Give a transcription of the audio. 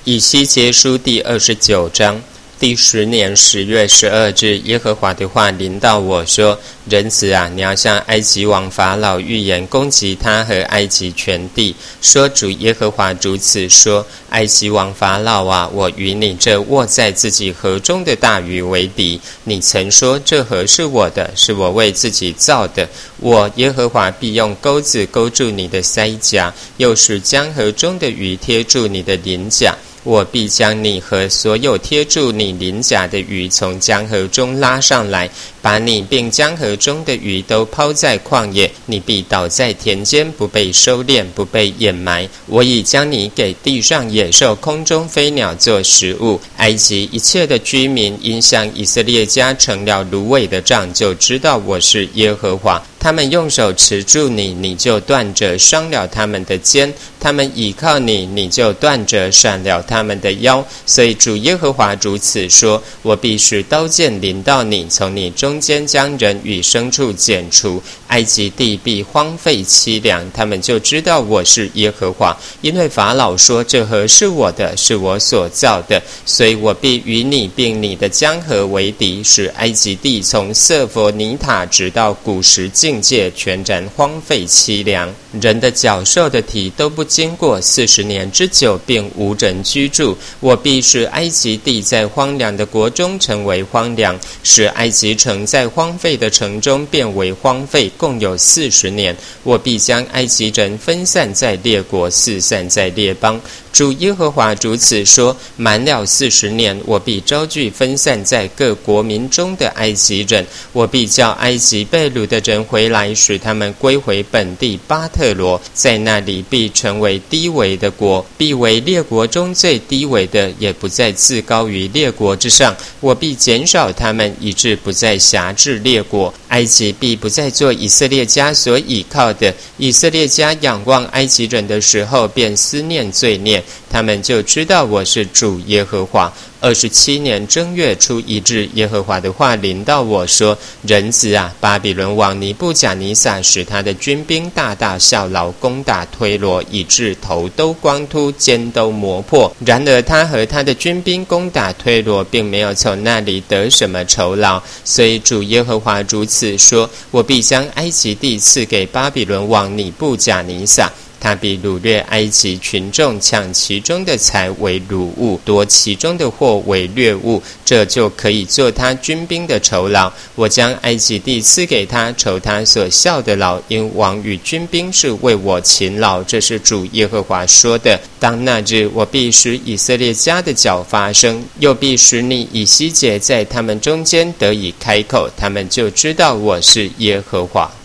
以西结书第29章。第10年10月12日，耶和华的话临到我说：人子啊，你要向埃及王法老预言，攻击他和埃及全地，说主耶和华如此说：埃及王法老啊，我与你这卧在自己河中的大鱼为敌。你曾说这河是我的，是我为自己造的，我耶和华必用钩子勾住你的腮颊，又使江河中的鱼贴住你的鳞甲。我必将你和所有贴住你鳞甲的鱼从江河中拉上来，把你并江河中的鱼都抛在旷野，你必倒在田间，不被收敛，不被掩埋。我已将你给地上野兽、空中飞鸟做食物。埃及一切的居民因向以色列家成了芦苇的杖，就知道我是耶和华。他们用手持住你，你就断折伤了他们的肩；他们倚靠你，你就断折闪了他们的腰。所以主耶和华如此说：我必使刀剑临到你，从你中间将人与牲畜剪除。埃及地必荒废凄凉，他们就知道我是耶和华。因为法老说这河是我的，是我所造的，所以我必与你并你的江河为敌，使埃及地从瑟佛尼塔直到古时境界全然荒废凄凉。人的脚兽的体都不经过40年之久，并无人居住。我必使埃及地在荒凉的国中成为荒凉，使埃及城在荒废的城中变为荒废，共有40年。我必将埃及人分散在列国，四散在列邦。主耶和华如此说：满了40年，我必招聚分散在各国民中的埃及人，我必叫埃及被掳的人回来，使他们归回本地巴特罗，在那里必成为低微的国，必为列国中最低微的，也不再自高于列国之上。我必减少他们，以致不再辖制列国。埃及必不再做以色列家所倚靠的。以色列家仰望埃及人的时候，便思念罪孽，他们就知道我是主耶和华。27年正月初1日，耶和华的话临到我说：人子啊，巴比伦王尼布甲尼撒使他的军兵大大效劳，攻打推罗，以致头都光秃，肩都磨破。然而他和他的军兵攻打推罗，并没有从那里得什么酬劳。所以主耶和华如此说：我必将埃及地赐给巴比伦王尼布甲尼撒，他必掳掠埃及群众，抢其中的财为掳物，夺其中的货为掠物，这就可以做他军兵的酬劳。我将埃及地赐给他，酬他所效的劳，因王与军兵是为我勤劳。这是主耶和华说的。当那日，我必使以色列家的脚发声，又必使你以西结在他们中间得以开口，他们就知道我是耶和华。